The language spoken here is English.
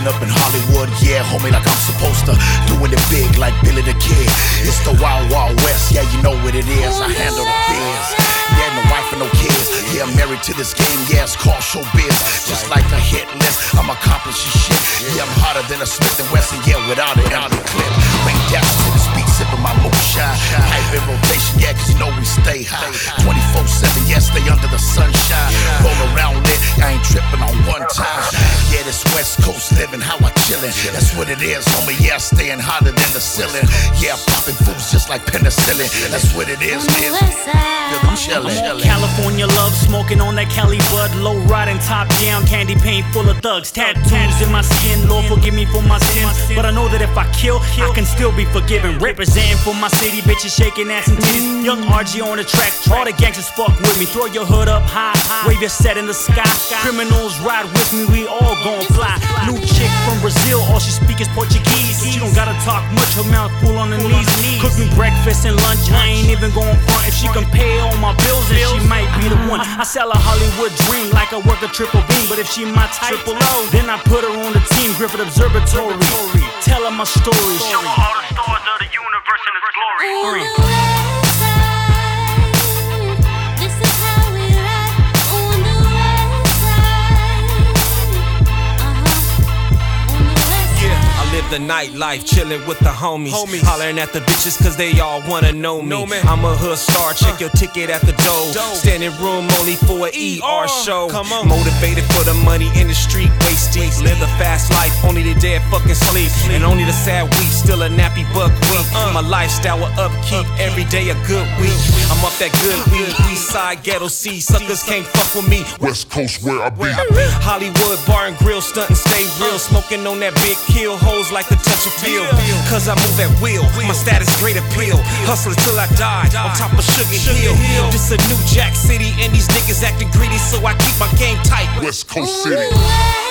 up in Hollywood, yeah, homie, like I'm supposed to. Doing it big like Billy the Kid. It's the Wild Wild West, yeah, you know what it is. I handle the biz. Yeah, no wife and no kids. Yeah, I'm married to this game, yeah, it's called showbiz. Just like a hit list, I'm accomplishing shit. Yeah, I'm hotter than a Smith & Wesson, yeah, without an empty clip. Rain down to the speed, sipping my moonshine. Hype in rotation, yeah, cause you know we stay high. 24/7, yeah, stay under the sunshine. Roll around lit, I ain't tripping on one time. Yeah, this West Coast living, how I chillin'. That's what it is, homie, yeah, staying hotter than the ceiling. Yeah, popping fools just like penicillin. That's what it is, man. I'm chillin'. California love, smoking on that Cali bud. Low riding, top down, candy paint full of thugs. Tattoos in my skin, Lord forgive me for my sins. But I know that if I kill, I can still be forgiven. Representing for my city, bitches shaking ass and titties. Young RG on the track, all the gangsters fuck with me. Throw your hood up high, wave your set in the sky. Criminals ride with me, we all gon' fly. New chick from Brazil, all she speak is Portuguese. She don't gotta talk much, her mouth full on her knees. Cook me breakfast and lunch, I ain't even gon' front. If she can pay all my bills, then she might be the one. I sell a Hollywood dream like I work a triple beam. But if she my type, triple O, then I put her on the team. Griffith Observatory, tell her my stories. Show her all the stars of the universe in its glory. Live the nightlife, chillin' with the homies. Hollering at the bitches cause they all wanna know me. I'm a hood star, check your ticket at the door. Standing room only for an ER show. Motivated for the money in the street, waist deep. Live the fast life, only the dead fucking sleep. And only the sad week, still a nappy buck week. My lifestyle with upkeep, every day a good week. I'm up that good weed, east side ghetto C. Suckers can't fuck with me. West Coast where I be. Hollywood bar and grill, stuntin' stay real. Smoking on that big kill, hoes like the touch of feel. Cause I move at will, my status great appeal. Hustle till I die, on top of Sugar Hill. This a new Jack City and these niggas acting greedy, so I keep my game tight. West Coast City.